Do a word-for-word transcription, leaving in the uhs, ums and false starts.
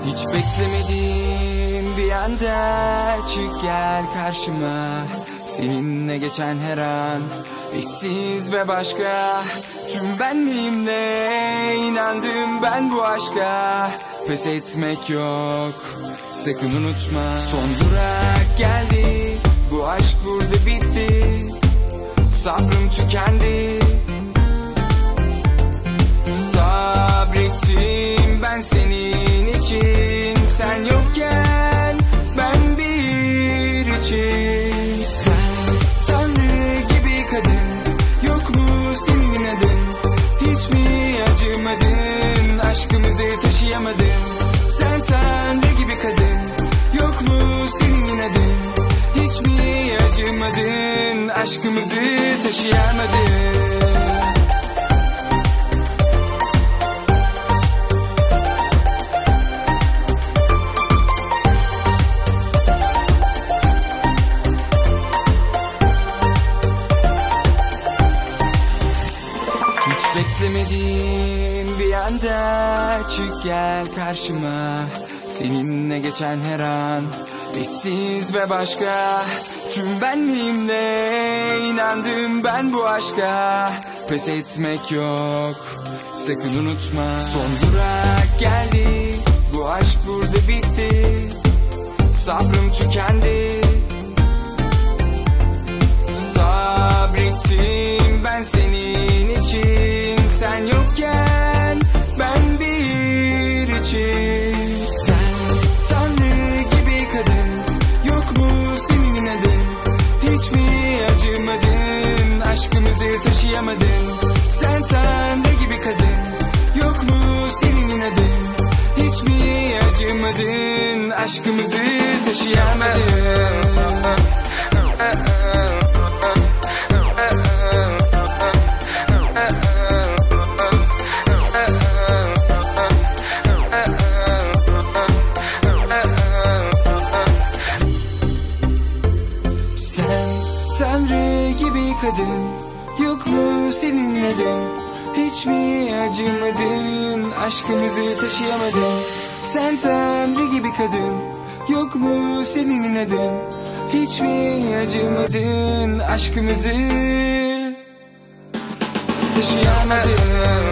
Hiç beklemediğim bir anda çık gel karşıma. Seninle geçen her an eşsiz ve başka. Tüm benliğimle inandım ben bu aşka. Pes etmek yok, sakın unutma. Son durak geldi, bu aşk burada bitti. Sabrım tükendi. Sabrettim ben senin için. Sen yokken ben bir için. Sen Tanrı gibi kadın, yok mu senin adın? Hiç mi acımadın, aşkımızı taşıyamadın? Sen Tanrı gibi kadın, yok mu senin adın? Hiç mi acımadın, aşkımızı taşıyamadın? Beklemediğim bir anda çık gel karşıma. Seninle geçen her an eşsiz ve başka. Tüm benliğimle inandım ben bu aşka. Pes etmek yok, sakın unutma. Son durak geldi, bu aşk burada bitti. Sabrım tükendi. Sabrettim ben senin için. Sen yokken ben bir için. Sen Tanrı gibi kadın, yok mu senin adın? Hiç mi acımadın, aşkımızı taşıyamadın? Sen Tanrı gibi kadın, yok mu senin adın? Hiç mi acımadın, aşkımızı taşıyamadın? Sen Tanrı gibi kadın, yok mu senin adın? Hiç mi acımadın, aşkımızı taşıyamadın? Sen Tanrı gibi kadın, yok mu senin adın? Hiç mi acımadın, aşkımızı taşıyamadın?